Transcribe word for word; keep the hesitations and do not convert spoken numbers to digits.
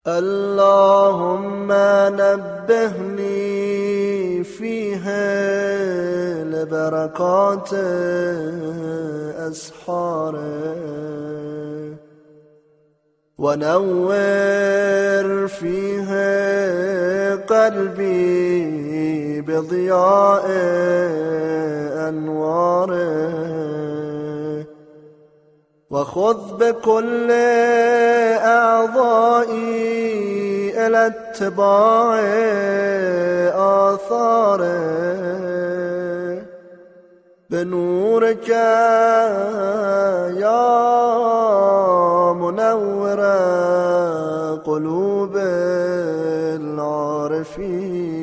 اللهم نبهني فيها لبركات أسحاره، ونور فيها قلبي بضياء أنواره، وخذ بكل أعضائي إلى اتباع آثاره بنورك يا منور قلوب العارفين.